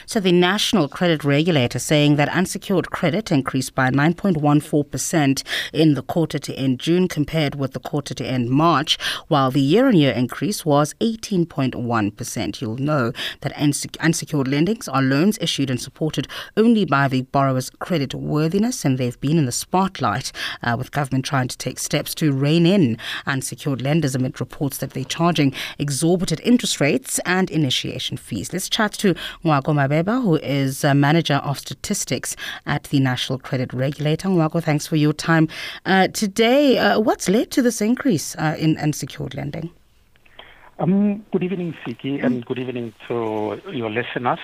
So the National Credit Regulator saying that unsecured credit increased by 9.14% in the quarter to end June compared with the quarter to end March, while the year-on-year increase was 18.1%. You'll know that unsecured lendings are loans issued and supported only by the borrower's credit worthiness, and they've been in the spotlight with government trying to take steps to rein in unsecured lenders amid reports that they're charging exorbitant interest rates and initiation fees. Let's chat to Ngoako Mabeba, who is Manager of Statistics at the National Credit Regulator. Ngoako, thanks for your time today. What's led to this increase in unsecured lending? Good evening, Siki, and good evening to your listeners.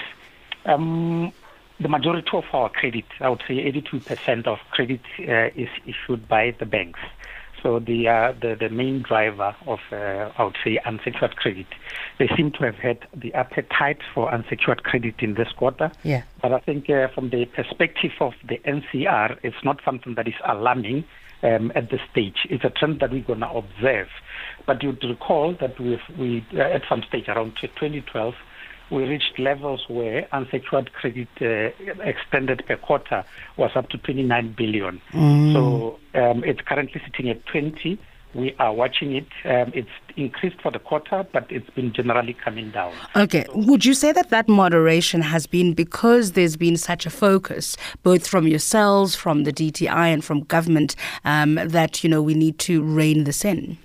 The majority of our credit, I would say 82% of credit is issued by the banks. So the main driver of, I would say, unsecured credit. They seem to have had the appetite for unsecured credit in this quarter. Yeah. But I think from the perspective of the NCR, it's not something that is alarming at this stage. It's a trend that we're going to observe. But you'd recall that we at some stage around 2012, we reached levels where unsecured credit extended per quarter was up to 29 billion. So it's currently sitting at 20. We are watching it. It's increased for the quarter, but it's been generally coming down. Okay. Would you say that moderation has been because there's been such a focus, both from yourselves, from the DTI, and from government, that, we need to rein this in?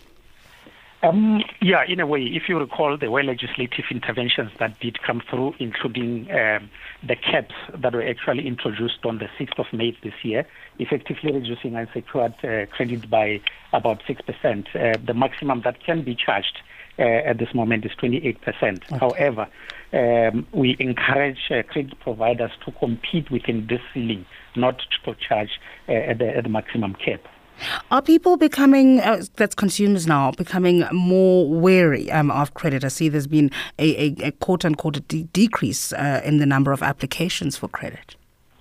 Yeah, in a way, if you recall, there were legislative interventions that did come through, including the caps that were actually introduced on the 6th of May this year, effectively reducing unsecured credit by about 6%. The maximum that can be charged at this moment is 28%. Okay. However, we encourage credit providers to compete within this ceiling, not to charge at the maximum cap. Are people becoming, that's consumers now, becoming more wary of credit? I see there's been a quote-unquote decrease in the number of applications for credit.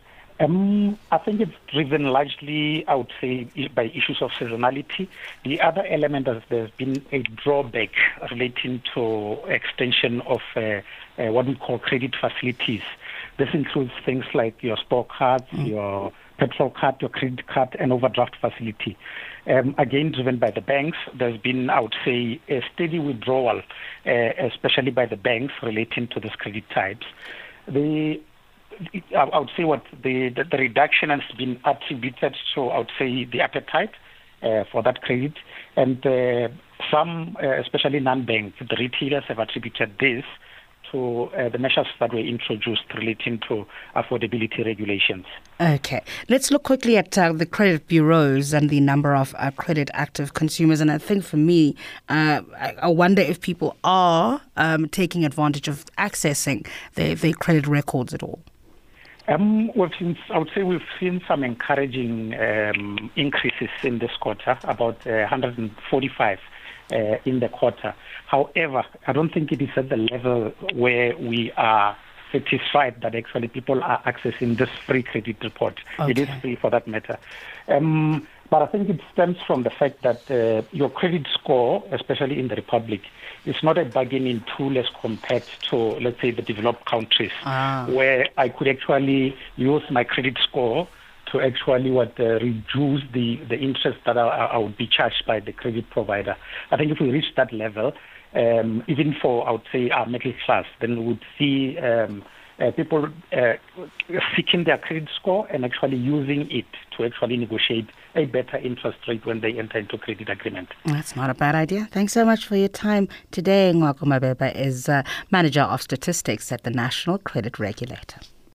I think it's driven largely, I would say, by issues of seasonality. The other element is there's been a drawback relating to extension of what we call credit facilities. This includes things like your store cards, your petrol card, your credit card, and overdraft facility. Again, driven by the banks, there's been, I would say, a steady withdrawal, especially by the banks relating to these credit types. I would say what the reduction has been attributed to, I would say, the appetite for that credit. And some, especially non-bank, the retailers have attributed this to the measures that were introduced relating to affordability regulations. Okay. Let's look quickly at the credit bureaus and the number of credit active consumers. And I think for me, I wonder if people are taking advantage of accessing their credit records at all. I would say we've seen some encouraging increases in this quarter, about 145 in the quarter. However, I don't think it is at the level where we are satisfied that actually people are accessing this free credit report. Okay. It is free for that matter. But I think it stems from the fact that your credit score, especially in the Republic, is not a bargaining tool as compared to, let's say, the developed countries, where I could actually use my credit score to actually reduce the interest that I would be charged by the credit provider. I think if we reach that level, even for, I would say, our middle class, then we would see people seeking their credit score and actually using it to actually negotiate a better interest rate when they enter into credit agreement. That's not a bad idea. Thanks so much for your time today. Ngoako Mabeba is Manager of Statistics at the National Credit Regulator.